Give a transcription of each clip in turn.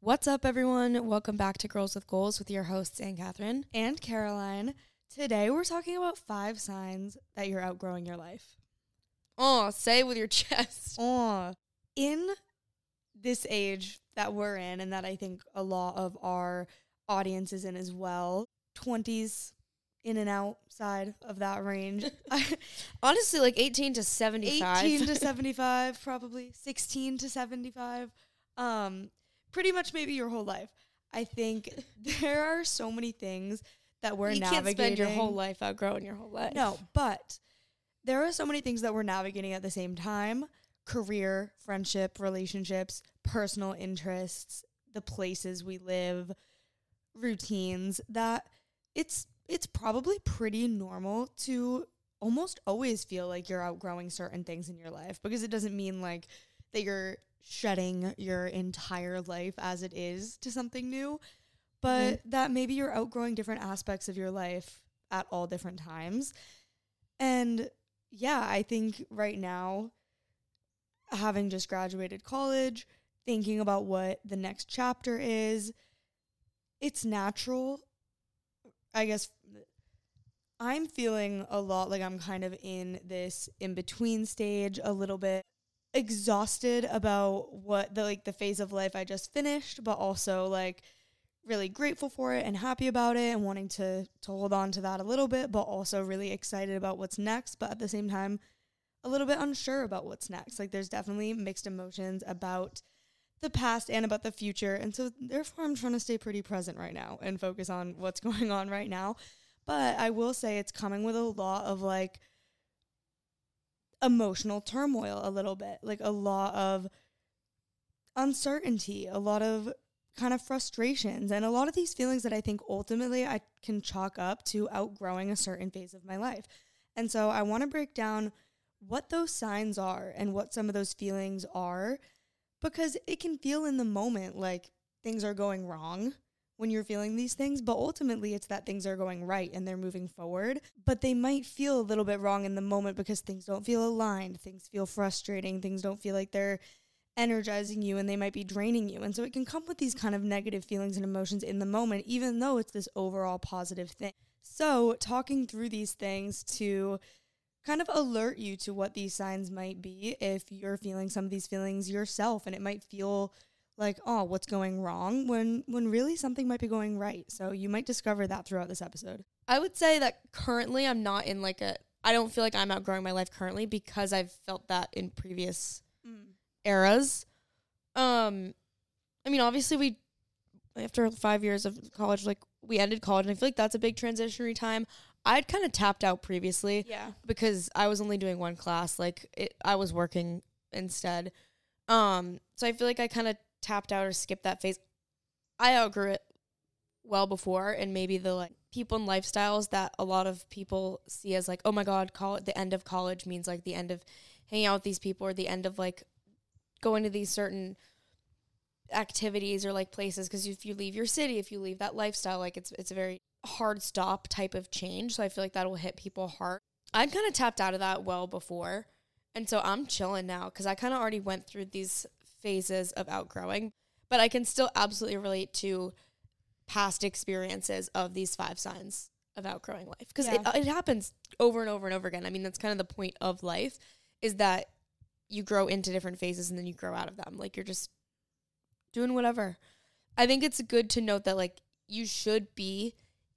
What's up, everyone? Welcome back to Girls with Goals with your hosts, Anne Catherine and Caroline. Today, we're talking about 5 signs that you're outgrowing your life. Oh, say it with your chest. In this age that we're in, and that I think a lot of our audience is in as well, 20s in and outside of that range. Honestly, like 18 to 75. 18 to 75, probably. 16 to 75. Pretty much maybe your whole life. I think there are so many things that we're navigating. You can't spend your whole life outgrowing your whole life. No, but there are so many things that we're navigating at the same time. Career, friendship, relationships, personal interests, the places we live, routines, that it's probably pretty normal to almost always feel like you're outgrowing certain things in your life, because it doesn't mean like that you're shedding your entire life as it is to something new, but that maybe you're outgrowing different aspects of your life at all different times. And yeah, I think right now, having just graduated college, thinking about what the next chapter is, it's natural. I guess I'm feeling a lot like I'm kind of in this in-between stage, a little bit exhausted about what the phase of life I just finished, but also like really grateful for it and happy about it and wanting to hold on to that a little bit, but also really excited about what's next, but at the same time a little bit unsure about what's next. Like there's definitely mixed emotions about the past and about the future, and so therefore I'm trying to stay pretty present right now and focus on what's going on right now. But I will say it's coming with a lot of like emotional turmoil, a little bit, like a lot of uncertainty, a lot of kind of frustrations, and a lot of these feelings that I think ultimately I can chalk up to outgrowing a certain phase of my life. And so I want to break down what those signs are and what some of those feelings are, because it can feel in the moment like things are going wrong when you're feeling these things, but ultimately it's that things are going right and they're moving forward. But they might feel a little bit wrong in the moment because things don't feel aligned, things feel frustrating, things don't feel like they're energizing you, and they might be draining you. And so it can come with these kind of negative feelings and emotions in the moment, even though it's this overall positive thing. So talking through these things to kind of alert you to what these signs might be if you're feeling some of these feelings yourself, and it might feel like, oh, what's going wrong, when really something might be going right. So you might discover that throughout this episode. I would say that currently I'm not in I don't feel like I'm outgrowing my life currently, because I've felt that in previous eras. I mean, obviously after 5 years of college, like we ended college, and I feel like that's a big transitionary time. I'd kind of tapped out previously, because I was only doing one class. I was working instead. So I feel like I kind of tapped out or skipped that phase. I outgrew it well before, and maybe the people and lifestyles that a lot of people see as oh my God, the end of college means the end of hanging out with these people, or the end of going to these certain activities or places, because if you leave your city, if you leave that lifestyle, it's a very hard stop type of change. So I feel like that will hit people hard. I'd kind of tapped out of that well before, and so I'm chilling now, because I kind of already went through these phases of outgrowing, but I can still absolutely relate to past experiences of these 5 signs of outgrowing life, because it happens over and over and over again. I mean, that's kind of the point of life, is that you grow into different phases and then you grow out of them. You're just doing whatever. I think it's good to note that you should be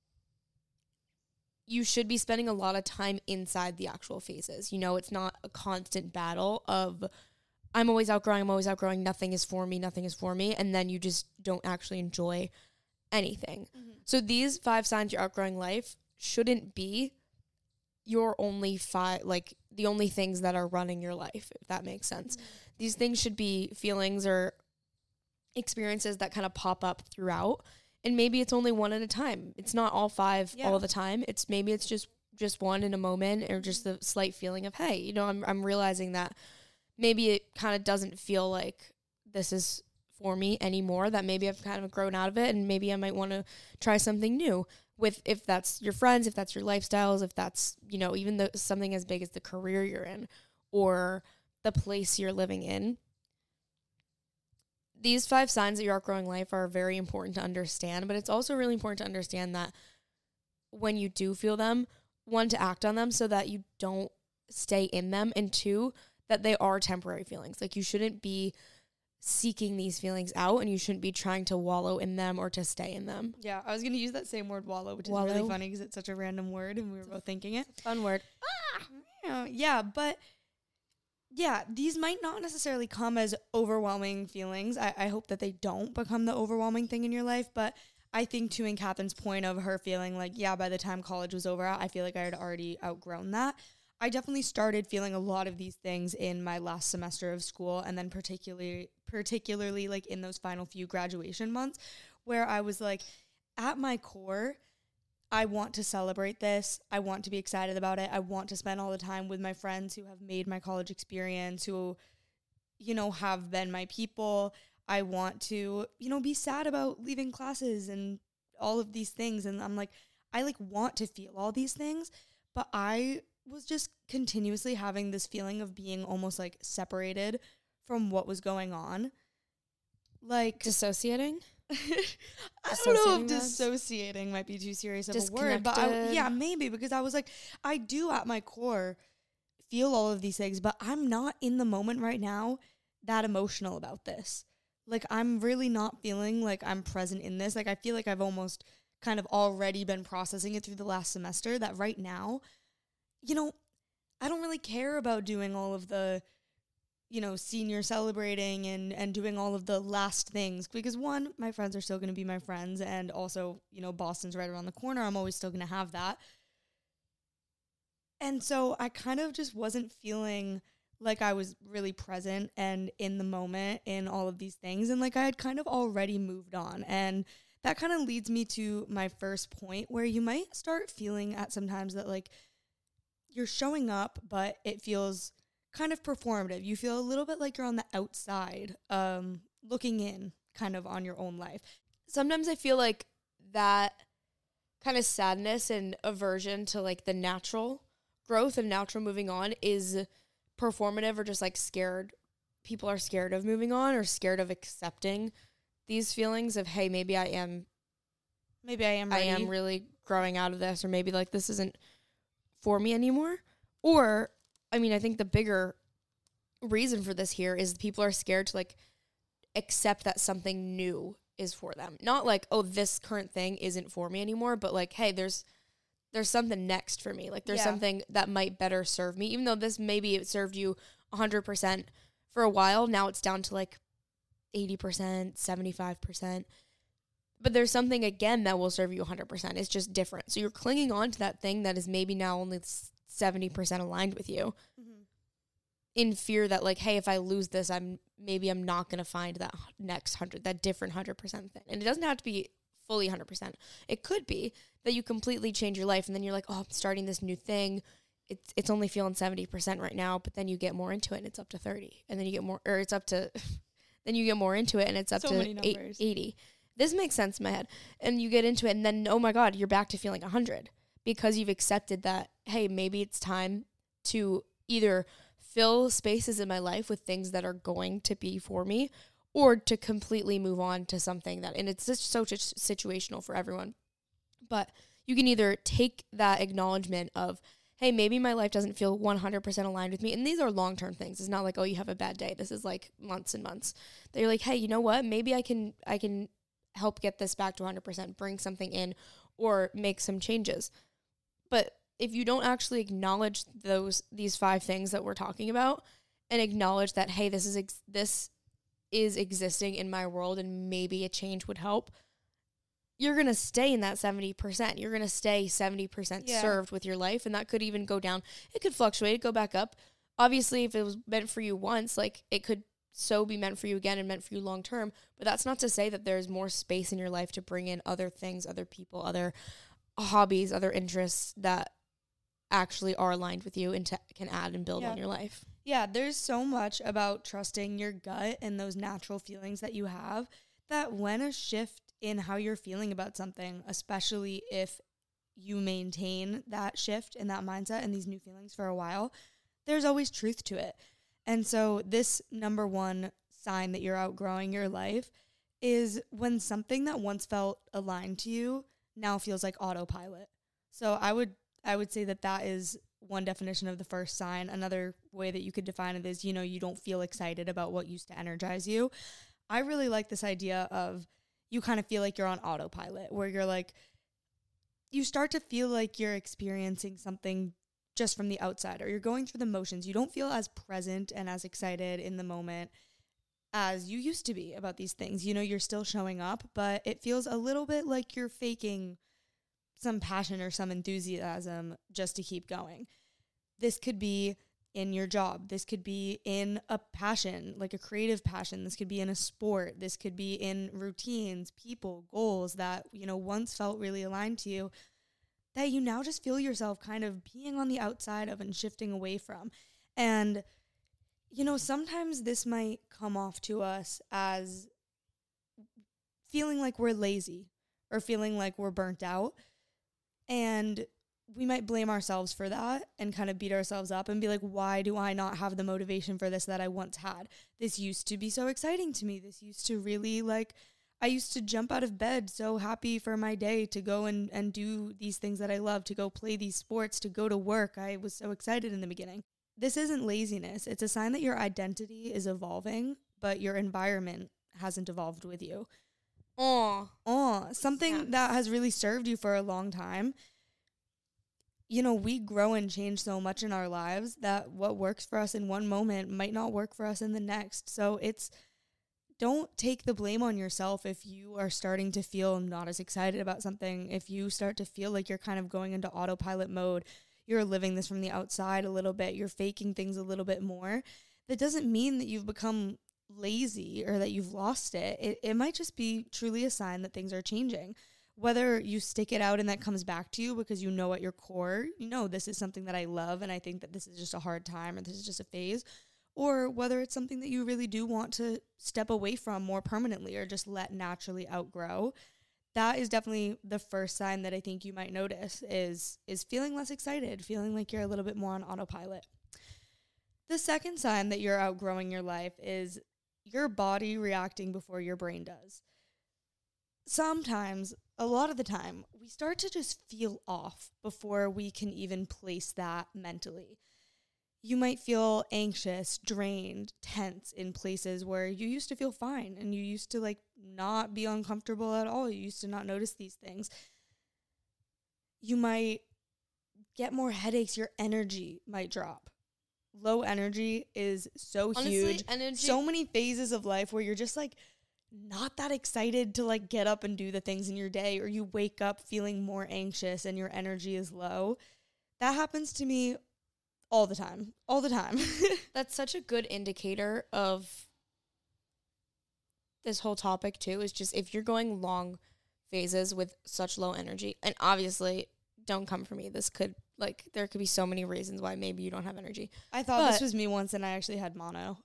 spending a lot of time inside the actual phases. It's not a constant battle of I'm always outgrowing, nothing is for me, and then you just don't actually enjoy anything. So these 5 signs you're outgrowing life shouldn't be your only 5, the only things that are running your life, if that makes sense. These things should be feelings or experiences that kind of pop up throughout, and maybe it's only one at a time. It's not all 5 all the time. It's just one in a moment, or just the slight feeling of, hey, I'm realizing that maybe it kind of doesn't feel like this is for me anymore, that maybe I've kind of grown out of it, and maybe I might want to try something new with, if that's your friends, if that's your lifestyles, if that's, even something as big as the career you're in or the place you're living in. these 5 signs that you're outgrowing life are very important to understand, but it's also really important to understand that when you do feel them, 1, to act on them so that you don't stay in them, and 2, that they are temporary feelings. Like, you shouldn't be seeking these feelings out, and you shouldn't be trying to wallow in them or to stay in them. Yeah, I was going to use that same word, wallow, which is really funny because it's such a random word and we were both thinking it. Fun word. Yeah, but yeah, these might not necessarily come as overwhelming feelings. I hope that they don't become the overwhelming thing in your life, but I think too, in Catherine's point of her feeling like, yeah, by the time college was over, I feel like I had already outgrown that. I definitely started feeling a lot of these things in my last semester of school, and then particularly like in those final few graduation months, where I was like, at my core, I want to celebrate this. I want to be excited about it. I want to spend all the time with my friends who have made my college experience, who, you know, have been my people. I want to, you know, be sad about leaving classes and all of these things. And I'm like, I like want to feel all these things, but I was just continuously having this feeling of being almost like separated from what was going on. Like dissociating? I don't know if dissociating might be too serious of a word, but yeah, maybe, because I was like, I do at my core feel all of these things, but I'm not in the moment right now that emotional about this. Like, I'm really not feeling like I'm present in this. Like, I feel like I've almost kind of already been processing it through the last semester, that right now, you know, I don't really care about doing all of the, you know, senior celebrating and doing all of the last things, because 1, my friends are still going to be my friends, and also, you know, Boston's right around the corner. I'm always still going to have that. And so I kind of just wasn't feeling like I was really present and in the moment in all of these things. And like, I had kind of already moved on. And that kind of leads me to my first point, where you might start feeling at sometimes that like you're showing up, but it feels kind of performative. You feel a little bit like you're on the outside, looking in kind of on your own life. Sometimes I feel like that kind of sadness and aversion to like the natural growth and natural moving on is performative, or just like scared. People are scared of moving on, or scared of accepting these feelings of, hey, maybe I am ready. I am really growing out of this, or maybe like this isn't for me anymore. Or, I mean, I think the bigger reason for this here is people are scared to like accept that something new is for them. Not like, oh, this current thing isn't for me anymore, but like, hey, there's something next for me. Like, there's something that might better serve me. Even though this, maybe it served you 100% for a while, now it's down to like 80%, 75%. But there's something, again, that will serve you 100%. It's just different. So you're clinging on to that thing that is maybe now only 70% aligned with you, in fear that like, hey, if I lose this, I'm not going to find that next 100, that different 100% thing. And it doesn't have to be fully 100%. It could be that you completely change your life, and then you're like, oh, I'm starting this new thing. It's only feeling 70% right now, but then you get more into it and it's up to 30. And then you get more, or it's up to, then you get more into it and it's up to 80. This makes sense in my head. And you get into it, and then, oh my God, you're back to feeling 100, because you've accepted that, hey, maybe it's time to either fill spaces in my life with things that are going to be for me, or to completely move on to something that, and it's just so situational for everyone. But you can either take that acknowledgement of, hey, maybe my life doesn't feel 100% aligned with me. And these are long-term things. It's not like, oh, you have a bad day. This is like months and months. That you're like, hey, you know what? Maybe I can help get this back to 100%, bring something in, or make some changes. But if you don't actually acknowledge these 5 things that we're talking about, and acknowledge that, hey, this is existing in my world, and maybe a change would help, you're going to stay in that 70%. You're going to stay 70% served with your life, and that could even go down. It could fluctuate, go back up. Obviously, if it was meant for you once, like, it could so be meant for you again and meant for you long term, but that's not to say that there's more space in your life to bring in other things, other people, other hobbies, other interests that actually are aligned with you and can add and build on your life. Yeah, there's so much about trusting your gut and those natural feelings that you have, that when a shift in how you're feeling about something, especially if you maintain that shift and that mindset and these new feelings for a while, there's always truth to it. And so this number 1 sign that you're outgrowing your life is when something that once felt aligned to you now feels like autopilot. So I would say that is one definition of the first sign. Another way that you could define it is, you don't feel excited about what used to energize you. I really like this idea of you kind of feel like you're on autopilot, where you're like, you start to feel like you're experiencing something just from the outside, or you're going through the motions. You don't feel as present and as excited in the moment as you used to be about these things. You're still showing up, but it feels a little bit like you're faking some passion or some enthusiasm just to keep going. This could be in your job. This could be in a passion, like a creative passion. This could be in a sport. This could be in routines, people, goals that, once felt really aligned to you, that you now just feel yourself kind of being on the outside of and shifting away from. And, sometimes this might come off to us as feeling like we're lazy or feeling like we're burnt out. And we might blame ourselves for that and kind of beat ourselves up and be like, why do I not have the motivation for this that I once had? This used to be so exciting to me. This used to really I used to jump out of bed so happy for my day to go and do these things that I love, to go play these sports, to go to work. I was so excited in the beginning. This isn't laziness. It's a sign that your identity is evolving, but your environment hasn't evolved with you. Something that has really served you for a long time. We grow and change so much in our lives that what works for us in one moment might not work for us in the next. So don't take the blame on yourself if you are starting to feel not as excited about something, if you start to feel like you're kind of going into autopilot mode, you're living this from the outside a little bit, you're faking things a little bit more. That doesn't mean that you've become lazy or that you've lost it. It might just be truly a sign that things are changing. Whether you stick it out and that comes back to you because at your core, this is something that I love and I think that this is just a hard time or this is just a phase, or whether it's something that you really do want to step away from more permanently or just let naturally outgrow. That is definitely the first sign that I think you might notice is feeling less excited, feeling like you're a little bit more on autopilot. The second sign that you're outgrowing your life is your body reacting before your brain does. Sometimes, a lot of the time, we start to just feel off before we can even place that mentally. You might feel anxious, drained, tense in places where you used to feel fine and you used to not be uncomfortable at all. You used to not notice these things. You might get more headaches. Your energy might drop. Low energy is so huge. So many phases of life where you're just not that excited to get up and do the things in your day, or you wake up feeling more anxious and your energy is low. That happens to me all the time. That's such a good indicator of this whole topic too, is just if you're going long phases with such low energy, and obviously don't come for me. This could there could be so many reasons why maybe you don't have energy. I thought this was me once and I actually had mono.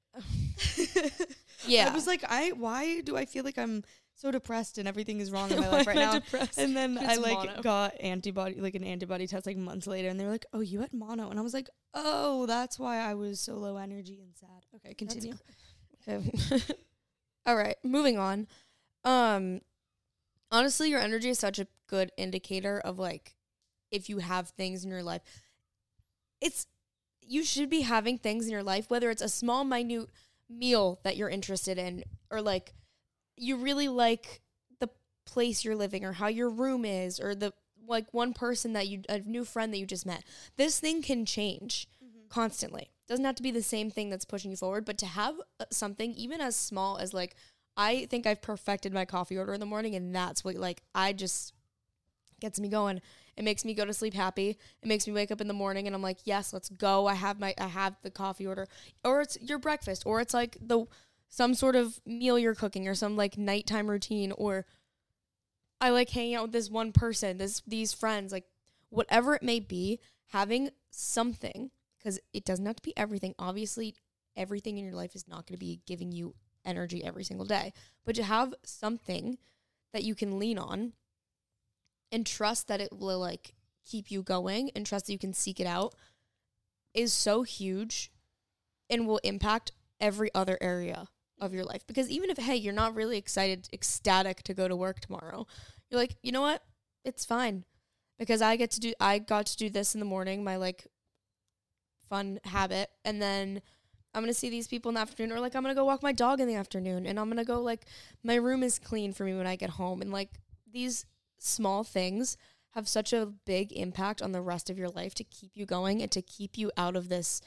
Yeah. I was like, why do I feel like I'm so depressed and everything is wrong in my life right now? And then I got an antibody test months later and they were like, oh, you had mono. And I was like, oh, that's why I was so low energy and sad. Okay, continue. Okay. All right, moving on. Honestly, your energy is such a good indicator of if you have things in your life. You should be having things in your life, whether it's a small, minute meal that you're interested in, or you really like the place you're living or how your room is, or the one person a new friend that you just met. This thing can change constantly. Doesn't have to be the same thing that's pushing you forward, but to have something even as small as I think I've perfected my coffee order in the morning, and that's what I just gets me going. It makes me go to sleep happy. It makes me wake up in the morning and I'm like, yes, let's go. I have the coffee order, or it's your breakfast, or it's some sort of meal you're cooking, or some nighttime routine, or I hanging out with this one person, these friends, whatever it may be, having something, because it doesn't have to be everything. Obviously, everything in your life is not going to be giving you energy every single day, but to have something that you can lean on and trust that it will keep you going, and trust that you can seek it out, is so huge and will impact every other area of your life. Because even if, hey, you're not really ecstatic to go to work tomorrow, you're like, you know what? It's fine. Because I got to do this in the morning, my like fun habit. And then I'm going to see these people in the afternoon, or like I'm going to go walk my dog in the afternoon, and I'm going to go like my room is clean for me when I get home. And like these small things have such a big impact on the rest of your life to keep you going and to keep you out of this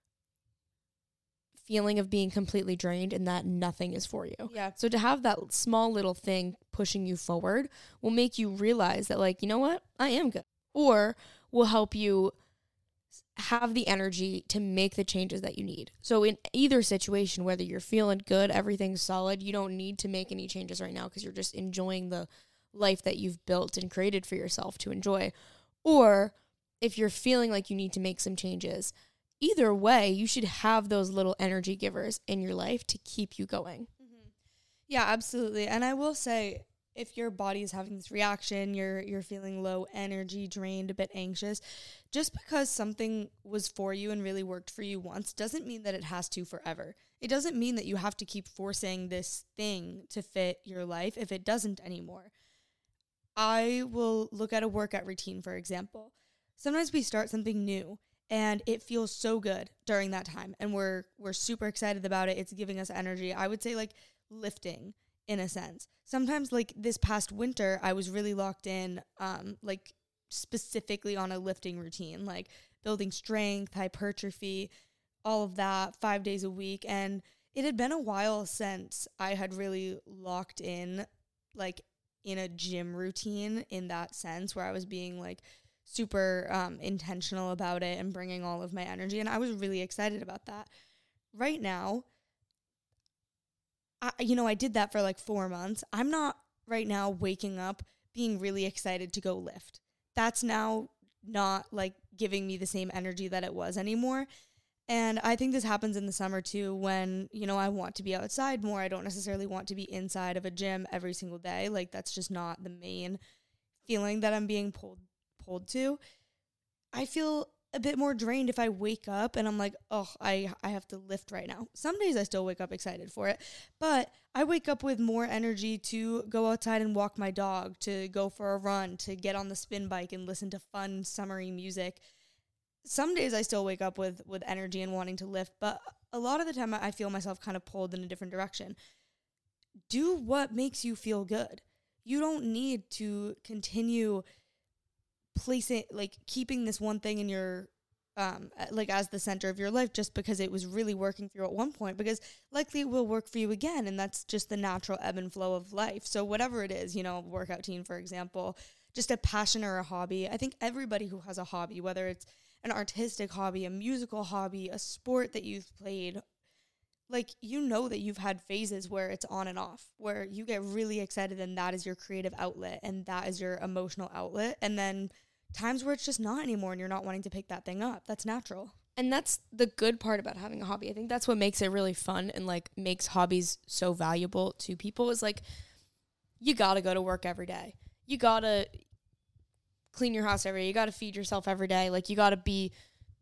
feeling of being completely drained and that nothing is for you. Yeah. So to have that small little thing pushing you forward will make you realize that, like, you know what? I am good. Or will help you have the energy to make the changes that you need. So in either situation, whether you're feeling good, everything's solid, you don't need to make any changes right now because you're just enjoying the life that you've built and created for yourself to enjoy. Or if you're feeling like you need to make some changes, either way, you should have those little energy givers in your life to keep you going. Mm-hmm. Yeah, absolutely. And I will say, if your body is having this reaction, you're feeling low energy, drained, a bit anxious, just because something was for you and really worked for you once doesn't mean that it has to forever. It doesn't mean that you have to keep forcing this thing to fit your life if it doesn't anymore. I will look at a workout routine, for example. Sometimes we start something new and it feels so good during that time, and we're super excited about it. It's giving us energy. I would say like lifting, in a sense. Sometimes like this past winter, I was really locked in, like specifically on a lifting routine, like building strength, hypertrophy, all of that 5 days a week. And it had been a while since I had really locked in, like in a gym routine in that sense, where I was being like super intentional about it and bringing all of my energy. And I was really excited about that. Right now, I did that for like 4 months. I'm not right now waking up being really excited to go lift. That's now not like giving me the same energy that it was anymore. And I think this happens in the summer too, when, I want to be outside more. I don't necessarily want to be inside of a gym every single day. Like that's just not the main feeling that I'm being pulled to. I feel a bit more drained if I wake up and I'm like, oh, I have to lift right now. Some days I still wake up excited for it, but I wake up with more energy to go outside and walk my dog, to go for a run, to get on the spin bike and listen to fun summery music. Some days I still wake up with energy and wanting to lift, but a lot of the time I feel myself kind of pulled in a different direction. Do what makes you feel good. You don't need to continue placing, like keeping this one thing in your, like as the center of your life just because it was really working for you at one point, because likely it will work for you again. And that's just the natural ebb and flow of life. So whatever it is, workout routine, for example, just a passion or a hobby. I think everybody who has a hobby, whether it's an artistic hobby, a musical hobby, a sport that you've played, like, that you've had phases where it's on and off, where you get really excited and that is your creative outlet and that is your emotional outlet. And then times where it's just not anymore and you're not wanting to pick that thing up. That's natural. And that's the good part about having a hobby. I think that's what makes it really fun and like makes hobbies so valuable to people, is like, you got to go to work every day. You got to clean your house every day. You got to feed yourself every day. Like, you got to be,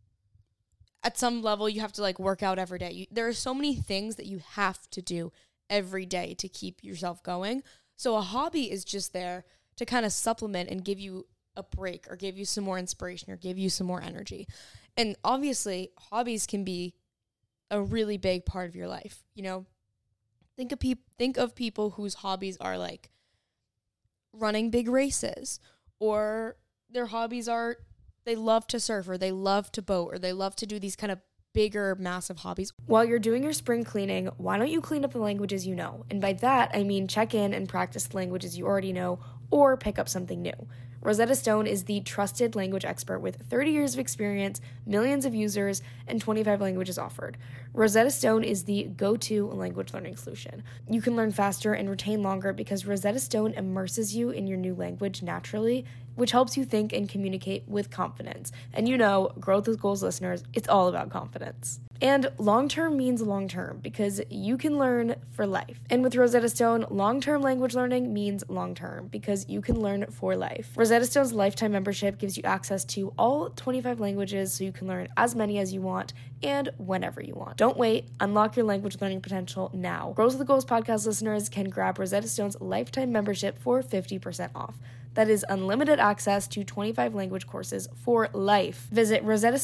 at some level, you have to like work out every day. There are so many things that you have to do every day to keep yourself going. So a hobby is just there to kind of supplement and give you a break, or give you some more inspiration, or give you some more energy. And obviously, hobbies can be a really big part of your life. Think of people whose hobbies are like running big races, or their hobbies are they love to surf, or they love to boat, or they love to do these kind of bigger, massive hobbies. While you're doing your spring cleaning, why don't you clean up the languages you know? And by that, I mean check in and practice the languages you already know, or pick up something new. Rosetta Stone is the trusted language expert with 30 years of experience, millions of users, and 25 languages offered. Rosetta Stone is the go-to language learning solution. You can learn faster and retain longer because Rosetta Stone immerses you in your new language naturally which helps you think and communicate with confidence. And you know, Growth with Goals listeners, it's all about confidence. And long-term means long-term because you can learn for life. And with Rosetta Stone, long-term language learning means long-term because you can learn for life. Rosetta Stone's lifetime membership gives you access to all 25 languages so you can learn as many as you want and whenever you want. Don't wait. Unlock your language learning potential now. Growth with Goals podcast listeners can grab Rosetta Stone's lifetime membership for 50% off. That is unlimited access to 25 language courses for life. Visit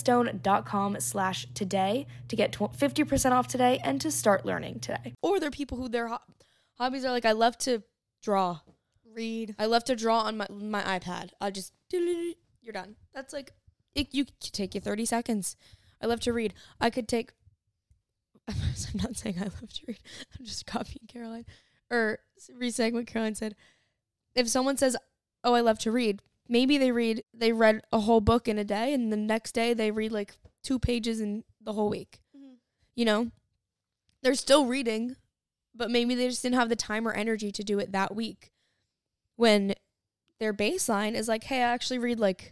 rosettastone.com/today to get 50% off today and to start learning today. Or there are people who their hobbies are like, I love to draw, read. I love to draw on my iPad. I'll just, you're done. That's like, you could take you 30 seconds. I love to read. I could take, I'm not saying I love to read. I'm just copying Caroline. Or re-saying what Caroline said. If someone says, oh, I love to read, maybe they read a whole book in a day, and the next day they read like 2 pages in the whole week. Mm-hmm. You know, they're still reading, but maybe they just didn't have the time or energy to do it that week. When their baseline is like, hey, I actually read like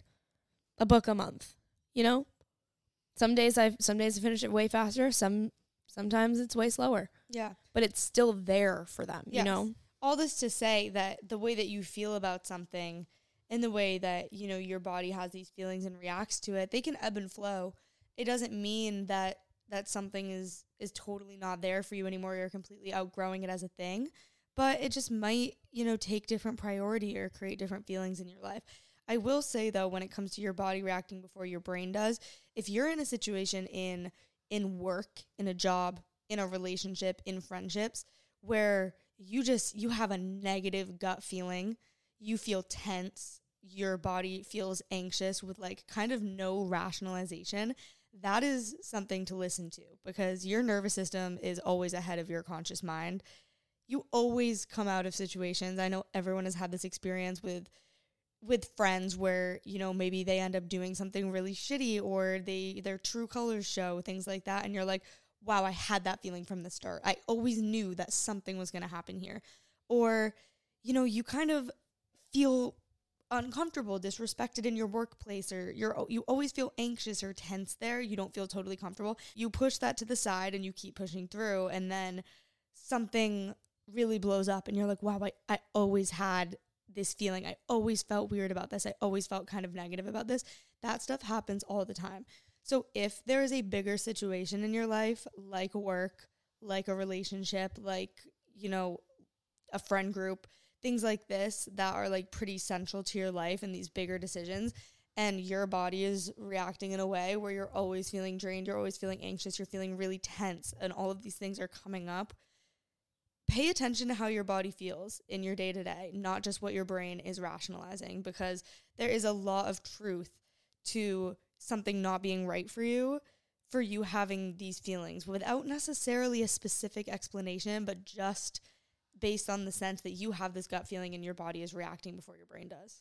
a book a month. You know, some days I finish it way faster. Sometimes it's way slower. Yeah, but it's still there for them. Yes. You know. All this to say that the way that you feel about something and the way that, you know, your body has these feelings and reacts to it, they can ebb and flow. It doesn't mean that something is totally not there for you anymore. You're completely outgrowing it as a thing, but it just might, you know, take different priority or create different feelings in your life. I will say, though, when it comes to your body reacting before your brain does, if you're in a situation in work, in a job, in a relationship, in friendships, where you have a negative gut feeling, you feel tense, your body feels anxious with like kind of no rationalization, that is something to listen to because your nervous system is always ahead of your conscious mind. You always come out of situations. I know everyone has had this experience with friends where, you know, maybe they end up doing something really shitty or their true colors show, things like that, and you're like, wow, I had that feeling from the start. I always knew that something was going to happen here. Or, you know, you kind of feel uncomfortable, disrespected in your workplace, or you always feel anxious or tense there. You don't feel totally comfortable. You push that to the side and you keep pushing through, and then something really blows up and you're like, wow, I always had this feeling. I always felt weird about this. I always felt kind of negative about this. That stuff happens all the time. So if there is a bigger situation in your life, like work, like a relationship, like, you know, a friend group, things like this that are like pretty central to your life and these bigger decisions, and your body is reacting in a way where you're always feeling drained, you're always feeling anxious, you're feeling really tense, and all of these things are coming up, pay attention to how your body feels in your day-to-day, not just what your brain is rationalizing, because there is a lot of truth to something not being right for you having these feelings without necessarily a specific explanation, but just based on the sense that you have this gut feeling and your body is reacting before your brain does.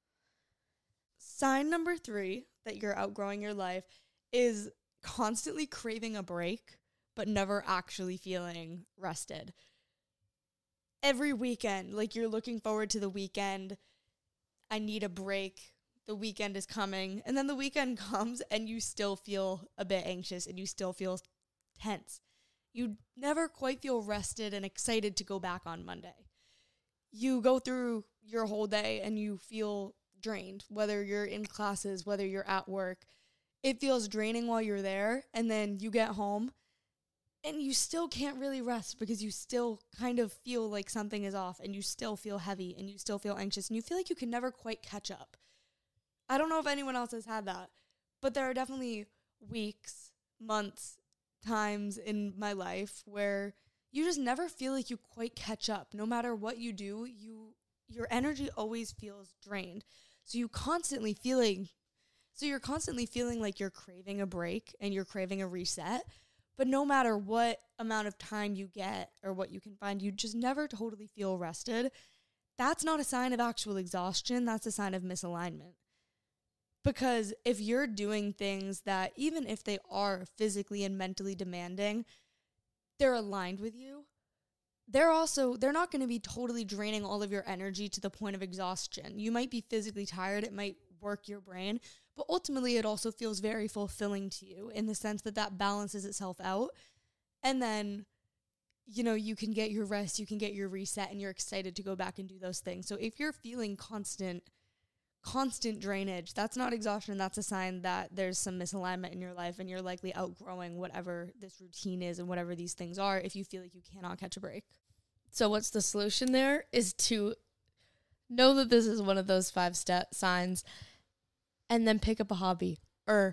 Sign number 3 that you're outgrowing your life is constantly craving a break, but never actually feeling rested. Every weekend, like you're looking forward to the weekend. I need a break. The weekend is coming. And then the weekend comes and you still feel a bit anxious and you still feel tense. You never quite feel rested and excited to go back on Monday. You go through your whole day and you feel drained, whether you're in classes, whether you're at work. It feels draining while you're there, and then you get home and you still can't really rest because you still kind of feel like something is off, and you still feel heavy and you still feel anxious, and you feel like you can never quite catch up. I don't know if anyone else has had that, but there are definitely weeks, months, times in my life where you just never feel like you quite catch up. No matter what you do, your energy always feels drained. So you're constantly feeling like you're craving a break and you're craving a reset. But no matter what amount of time you get or what you can find, you just never totally feel rested. That's not a sign of actual exhaustion. That's a sign of misalignment. Because if you're doing things that, even if they are physically and mentally demanding, they're aligned with you, they're not going to be totally draining all of your energy to the point of exhaustion. You might be physically tired. It might work your brain, but ultimately it also feels very fulfilling to you in the sense that balances itself out. And then, you know, you can get your rest, you can get your reset, and you're excited to go back and do those things. So if you're feeling constant drainage, that's not exhaustion. That's a sign that there's some misalignment in your life and you're likely outgrowing whatever this routine is and whatever these things are if you feel like you cannot catch a break. So what's the solution there is to know that this is one of those 5-step signs and then pick up a hobby or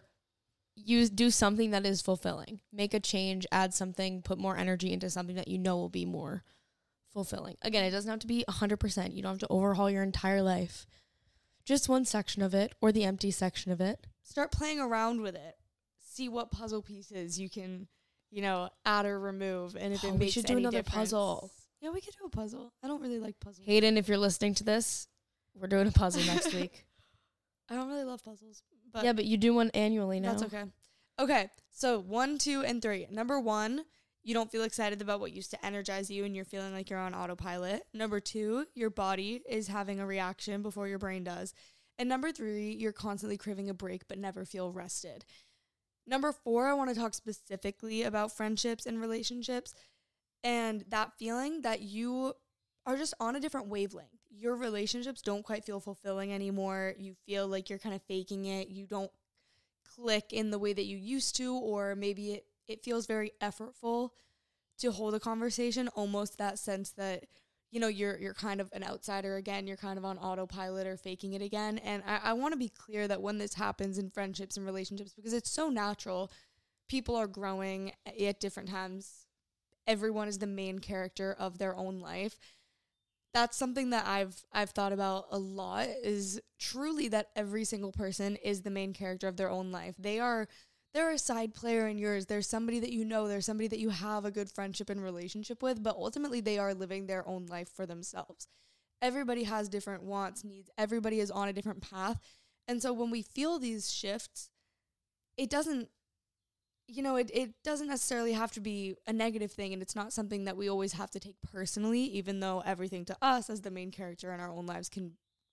do something that is fulfilling. Make a change, add something, put more energy into something that you know will be more fulfilling. Again, it doesn't have to be 100%. You don't have to overhaul your entire life. Just one section of it or the empty section of it. Start playing around with it. See what puzzle pieces you can, you know, add or remove. And if it makes we should do any another difference. puzzle. Yeah, we could do a puzzle. I don't really like puzzles. Hayden, if you're listening to this, we're doing a puzzle next week. I don't really love puzzles. But yeah, but you do one annually now. That's okay. Okay, so 1, 2, and 3. Number 1, you don't feel excited about what used to energize you and you're feeling like you're on autopilot. Number 2, your body is having a reaction before your brain does. And number 3, you're constantly craving a break but never feel rested. Number 4, I want to talk specifically about friendships and relationships and that feeling that you are just on a different wavelength. Your relationships don't quite feel fulfilling anymore. You feel like you're kind of faking it. You don't click in the way that you used to, or maybe it feels very effortful to hold a conversation, almost that sense that, you know, you're kind of an outsider again, you're kind of on autopilot or faking it again. And I want to be clear that when this happens in friendships and relationships, because it's so natural, people are growing at different times. Everyone is the main character of their own life. That's something that I've thought about a lot, is truly that every single person is the main character of their own life. They're a side player in yours. There's somebody that you know, there's somebody that you have a good friendship and relationship with, but ultimately they are living their own life for themselves. Everybody has different wants, needs. Everybody is on a different path. And so when we feel these shifts, it doesn't, you know, it doesn't necessarily have to be a negative thing, and it's not something that we always have to take personally, even though everything to us as the main character in our own lives can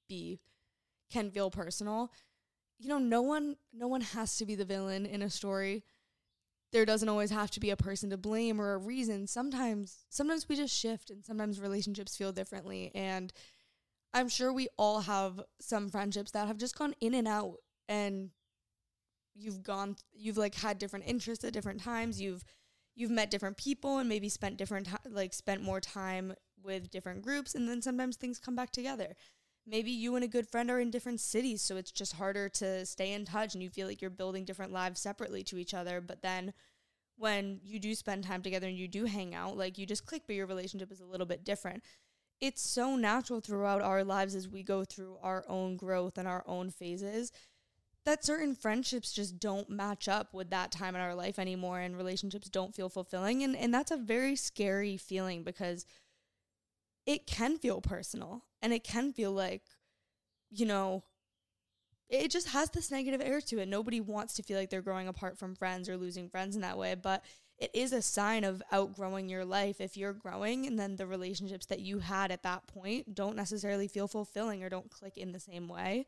feel personal. You know, no one has to be the villain in a story. There doesn't always have to be a person to blame or a reason. Sometimes we just shift, and sometimes relationships feel differently. And I'm sure we all have some friendships that have just gone in and out, and you've like had different interests at different times. You've met different people and maybe spent spent more time with different groups, and then sometimes things come back together. Maybe you and a good friend are in different cities, so it's just harder to stay in touch and you feel like you're building different lives separately to each other. But then when you do spend time together and you do hang out, like, you just click, but your relationship is a little bit different. It's so natural throughout our lives as we go through our own growth and our own phases that certain friendships just don't match up with that time in our life anymore, and relationships don't feel fulfilling. And that's a very scary feeling, because it can feel personal and it can feel like, you know, it just has this negative air to it. Nobody wants to feel like they're growing apart from friends or losing friends in that way, but it is a sign of outgrowing your life if you're growing and then the relationships that you had at that point don't necessarily feel fulfilling or don't click in the same way.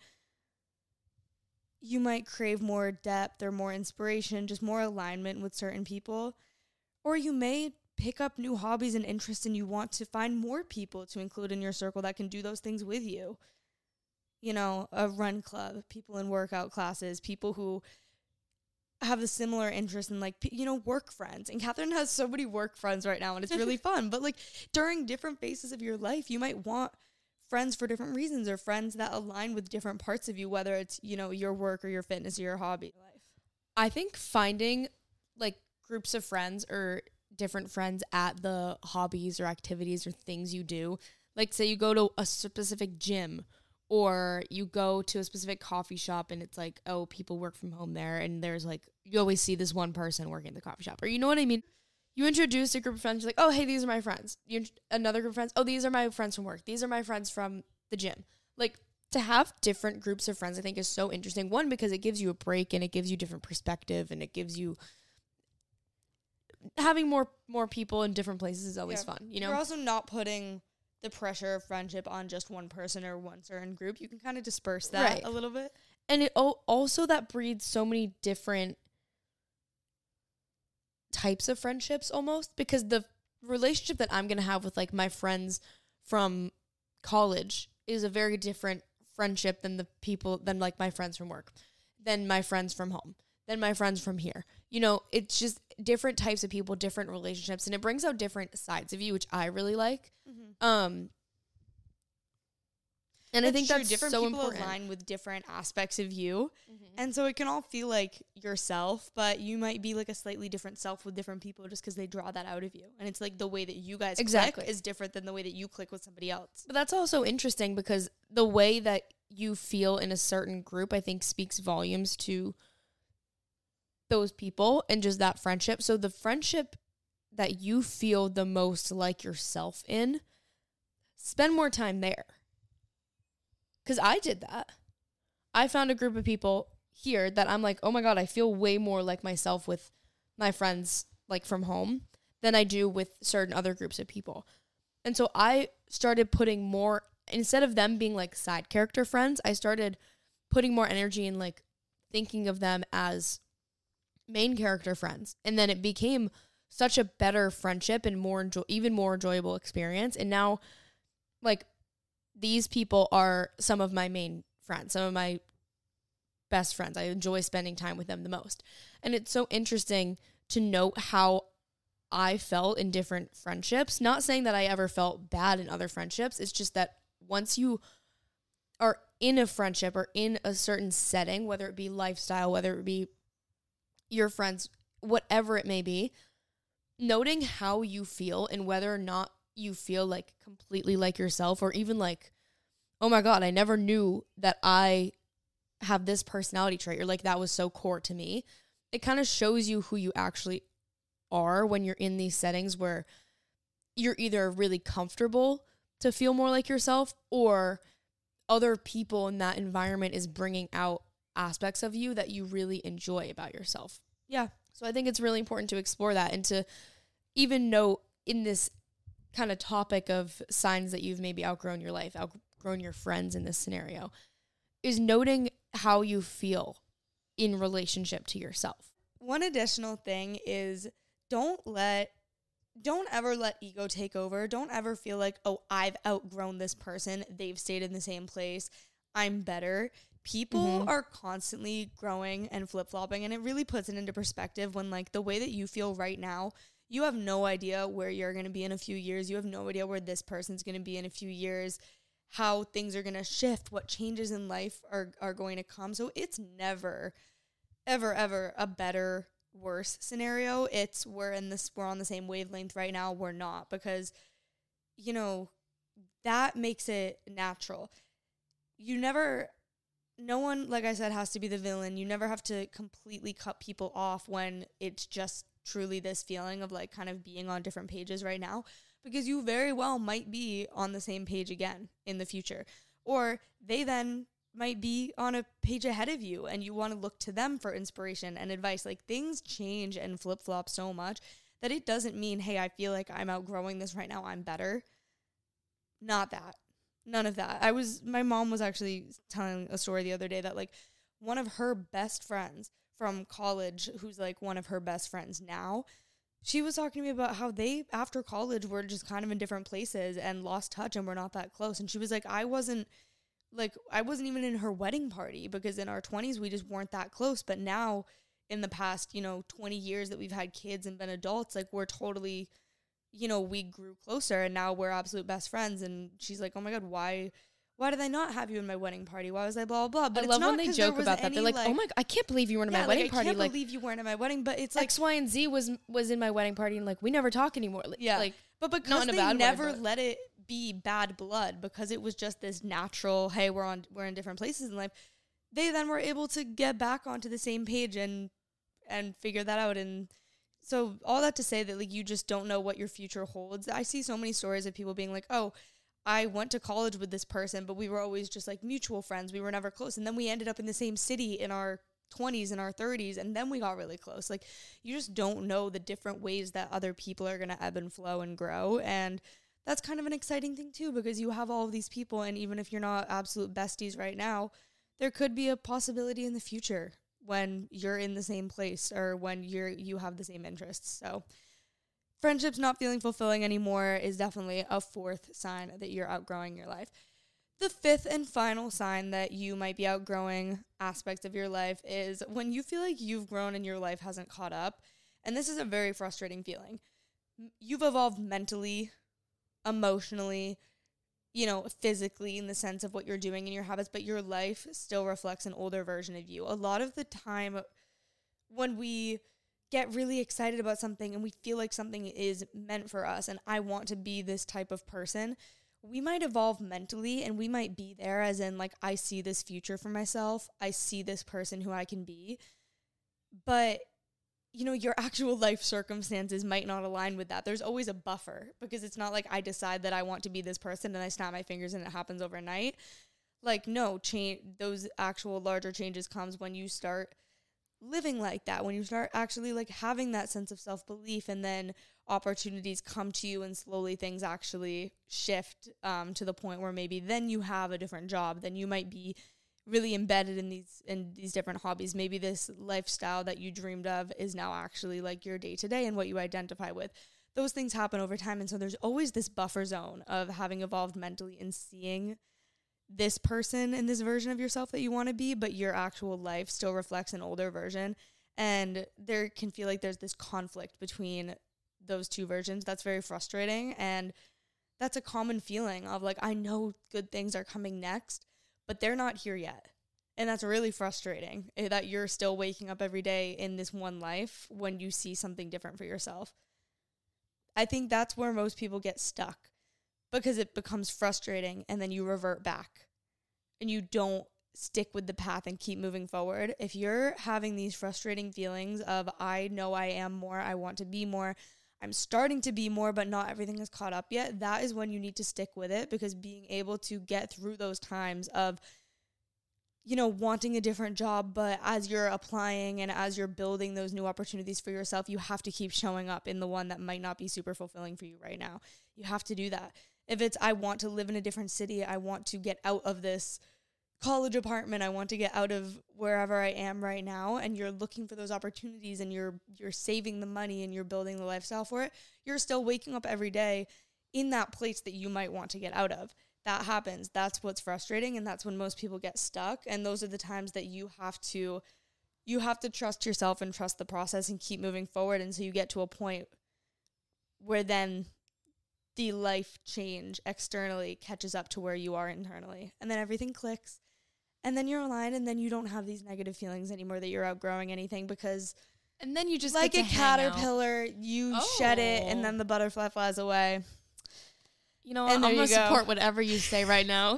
You might crave more depth or more inspiration, just more alignment with certain people, or you may pick up new hobbies and interests and you want to find more people to include in your circle that can do those things with you. You know, a run club, people in workout classes, people who have a similar interest in, like, you know, work friends. And Catherine has so many work friends right now, and it's really fun. But, like, during different phases of your life, you might want friends for different reasons, or friends that align with different parts of you, whether it's, you know, your work or your fitness or your hobby life. I think finding, like, groups of friends or different friends at the hobbies or activities or things you do, like, say you go to a specific gym or you go to a specific coffee shop and it's like, oh, people work from home there, and there's like, you always see this one person working at the coffee shop, or you know what I mean? You introduce a group of friends, you're like, oh, hey, these are my friends. Another group of friends, oh, these are my friends from work. These are my friends from the gym. Like, to have different groups of friends, I think, is so interesting. One, because it gives you a break and it gives you different perspective and it gives you having more people in different places is always fun, you know? You're also not putting the pressure of friendship on just one person or one certain group. You can kind of disperse that a little bit. And it also that breeds so many different types of friendships almost, because the relationship that I'm going to have with like my friends from college is a very different friendship than like my friends from work, than my friends from home, than my friends from here. You know, it's just different types of people, different relationships, and it brings out different sides of you, which I really like. And I think that's different so people important. align with different aspects of you. And so it can all feel like yourself, but you might be like a slightly different self with different people just because they draw that out of you. And it's like the way that you guys click is different than the way that you click with somebody else. But that's also interesting because the way that you feel in a certain group, I think, speaks volumes to those people and just that friendship. So the friendship that you feel the most like yourself in, spend more time there. Because I did that. I found a group of people here that I'm like, oh my God, I feel way more like myself with my friends like from home than I do with certain other groups of people. And so I started putting more, instead of them being like side character friends, I started putting more energy in like thinking of them as main character friends. And then it became such a better friendship and even more enjoyable experience. And now like these people are some of my main friends, some of my best friends. I enjoy spending time with them the most. And it's so interesting to note how I felt in different friendships. Not saying that I ever felt bad in other friendships. It's just that once you are in a friendship or in a certain setting, whether it be lifestyle, whether it be your friends, whatever it may be, noting how you feel and whether or not you feel like completely like yourself, or even like, oh my God, I never knew that I have this personality trait, or like that was so core to me. It kind of shows you who you actually are when you're in these settings where you're either really comfortable to feel more like yourself, or other people in that environment is bringing out aspects of you that you really enjoy about yourself. Yeah. So I think it's really important to explore that, and to even know in this kind of topic of signs that you've maybe outgrown your life, outgrown your friends in this scenario, is noting how you feel in relationship to yourself. One additional thing is don't ever let ego take over. Don't ever feel like, oh, I've outgrown this person. They've stayed in the same place. I'm better. People are constantly growing and flip-flopping, and it really puts it into perspective when like the way that you feel right now, you have no idea where you're going to be in a few years. You have no idea where this person's going to be in a few years, how things are going to shift, what changes in life are going to come. So it's never, ever, ever a better, worse scenario. It's we're on the same wavelength right now. We're not, because, you know, that makes it natural. No one, like I said, has to be the villain. You never have to completely cut people off when it's just truly this feeling of like kind of being on different pages right now, because you very well might be on the same page again in the future, or they then might be on a page ahead of you and you want to look to them for inspiration and advice. Like things change and flip-flop so much that it doesn't mean, hey, I feel like I'm outgrowing this right now, I'm better. Not that. None of that. My mom was actually telling a story the other day that like one of her best friends from college, who's like one of her best friends now, she was talking to me about how they, after college, were just kind of in different places and lost touch and were not that close. And she was like, I wasn't even in her wedding party, because in our 20s, we just weren't that close. But now in the past, 20 years that we've had kids and been adults, like we're totally, we grew closer and now we're absolute best friends. And she's like, oh my God, why did I not have you in my wedding party? Why was I blah, blah, blah? But I love when they joke about that. They're like, oh my God, I can't believe you weren't in my wedding party. I can't believe you weren't at my wedding. But it's like X, Y, and Z was in my wedding party, and like we never talk anymore. But because they never let it be bad blood, because it was just this natural, hey, we're in different places in life, they then were able to get back onto the same page and figure that out. And so all that to say that like you just don't know what your future holds. I see so many stories of people being like, oh, I went to college with this person, but we were always just like mutual friends. We were never close. And then we ended up in the same city in our 20s and our 30s, and then we got really close. Like, you just don't know the different ways that other people are going to ebb and flow and grow. And that's kind of an exciting thing too, because you have all of these people, and even if you're not absolute besties right now, there could be a possibility in the future when you're in the same place or when you have the same interests. So friendships not feeling fulfilling anymore is definitely a fourth sign that you're outgrowing your life. The fifth and final sign that you might be outgrowing aspects of your life is when you feel like you've grown and your life hasn't caught up. And this is a very frustrating feeling. You've evolved mentally, emotionally, physically, in the sense of what you're doing in your habits, but your life still reflects an older version of you. A lot of the time when we get really excited about something and we feel like something is meant for us and I want to be this type of person, we might evolve mentally and we might be there as in like, I see this future for myself. I see this person who I can be. But, your actual life circumstances might not align with that. There's always a buffer because it's not like I decide that I want to be this person and I snap my fingers and it happens overnight. Like, no, those actual larger changes comes when you start living like that, when you start actually like having that sense of self-belief, and then opportunities come to you and slowly things actually shift to the point where maybe then you have a different job, then you might be really embedded in these different hobbies. Maybe this lifestyle that you dreamed of is now actually like your day-to-day and what you identify with. Those things happen over time, and so there's always this buffer zone of having evolved mentally and seeing this person and this version of yourself that you want to be, but your actual life still reflects an older version. And there can feel like there's this conflict between those two versions. That's very frustrating. And that's a common feeling of like, I know good things are coming next, but they're not here yet. And that's really frustrating that you're still waking up every day in this one life when you see something different for yourself. I think that's where most people get stuck, because it becomes frustrating and then you revert back and you don't stick with the path and keep moving forward. If you're having these frustrating feelings of, I know I am more, I want to be more, I'm starting to be more, but not everything is caught up yet, that is when you need to stick with it, because being able to get through those times of, wanting a different job, but as you're applying and as you're building those new opportunities for yourself, you have to keep showing up in the one that might not be super fulfilling for you right now. You have to do that. If it's, I want to live in a different city, I want to get out of this college apartment, I want to get out of wherever I am right now, and you're looking for those opportunities and you're saving the money and you're building the lifestyle for it, you're still waking up every day in that place that you might want to get out of. That happens. That's what's frustrating, and that's when most people get stuck. And those are the times that you have to trust yourself and trust the process and keep moving forward until you get to a point where then the life change externally catches up to where you are internally. And then everything clicks. And then you're aligned, and then you don't have these negative feelings anymore that you're outgrowing anything, because and then you just like get a to caterpillar, you shed it, and then the butterfly flies away. You know what? I'm going to support whatever you say right now.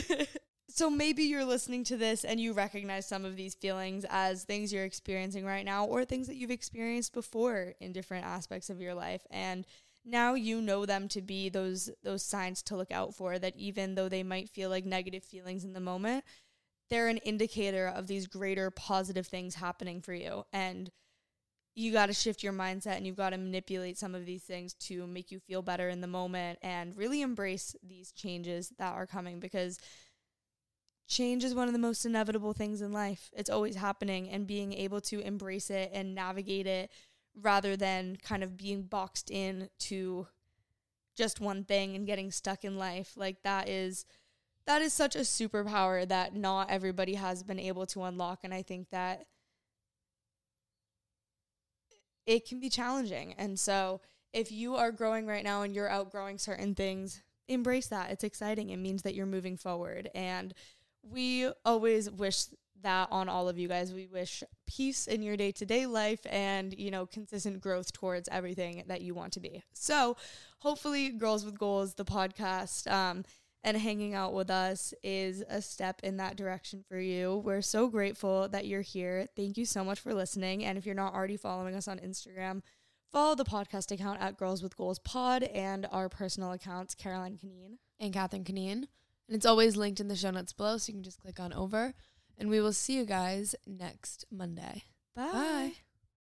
So maybe you're listening to this and you recognize some of these feelings as things you're experiencing right now, or things that you've experienced before in different aspects of your life. And now you know them to be those signs to look out for, that even though they might feel like negative feelings in the moment, they're an indicator of these greater positive things happening for you. And you got to shift your mindset, and you've got to manipulate some of these things to make you feel better in the moment and really embrace these changes that are coming, because change is one of the most inevitable things in life. It's always happening, and being able to embrace it and navigate it rather than kind of being boxed in to just one thing and getting stuck in life, like that is such a superpower that not everybody has been able to unlock. And I think that it can be challenging. And so if you are growing right now and you're outgrowing certain things, embrace that. It's exciting. It means that you're moving forward. And we always wish that on all of you guys. We wish peace in your day-to-day life and, consistent growth towards everything that you want to be. So hopefully Girls with Goals, the podcast, and hanging out with us is a step in that direction for you. We're so grateful that you're here. Thank you so much for listening. And if you're not already following us on Instagram, follow the podcast account at Girls with Goals Pod, and our personal accounts, Caroline Canine and Catherine Canine. And it's always linked in the show notes below, so you can just click on over. And we will see you guys next Monday. Bye. Bye.